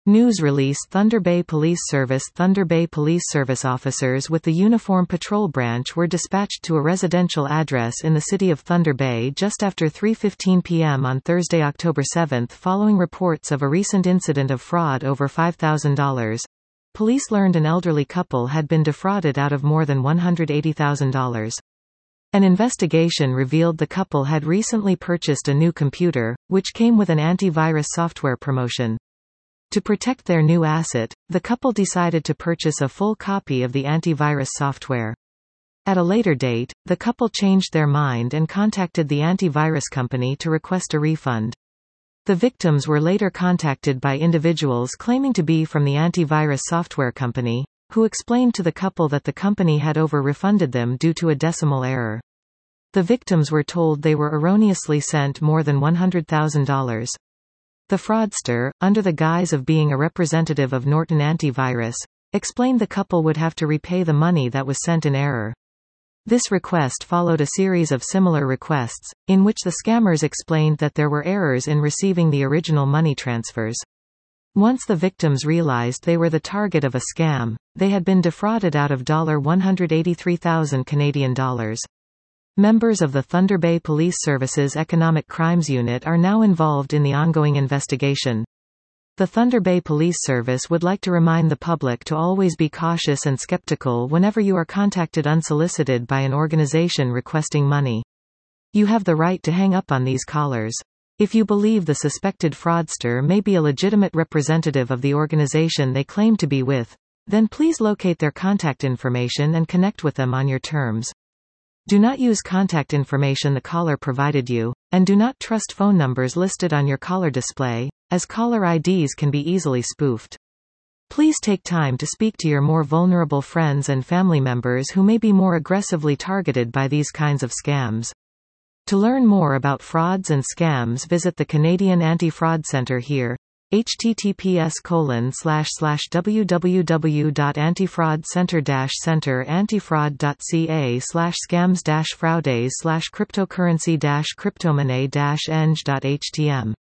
News release Thunder Bay Police Service Thunder Bay Police Service officers with the Uniform Patrol Branch were dispatched to a residential address in the city of Thunder Bay just after 3:15 p.m. on Thursday, October 7 following reports of a recent incident of fraud over $5,000. Police learned an elderly couple had been defrauded out of more than $180,000. An investigation revealed the couple had recently purchased a new computer, which came with an antivirus software promotion. To protect their new asset, the couple decided to purchase a full copy of the antivirus software. At a later date, the couple changed their mind and contacted the antivirus company to request a refund. The victims were later contacted by individuals claiming to be from the antivirus software company, who explained to the couple that the company had over-refunded them due to a decimal error. The victims were told they were erroneously sent more than $100,000. The fraudster, under the guise of being a representative of Norton Antivirus, explained the couple would have to repay the money that was sent in error. This request followed a series of similar requests, in which the scammers explained that there were errors in receiving the original money transfers. Once the victims realized they were the target of a scam, they had been defrauded out of $183,000 Canadian dollars. Members of the Thunder Bay Police Service's Economic Crimes Unit are now involved in the ongoing investigation. The Thunder Bay Police Service would like to remind the public to always be cautious and skeptical whenever you are contacted unsolicited by an organization requesting money. You have the right to hang up on these callers. If you believe the suspected fraudster may be a legitimate representative of the organization they claim to be with, then please locate their contact information and connect with them on your terms. Do not use contact information the caller provided you, and do not trust phone numbers listed on your caller display, as caller IDs can be easily spoofed. Please take time to speak to your more vulnerable friends and family members who may be more aggressively targeted by these kinds of scams. To learn more about frauds and scams, visit the Canadian Anti-Fraud Centre here. https://www.antifraudcentre-centre-antifraud.ca/scams-fraudes/cryptocurrency-cryptomonnaie-eng.htm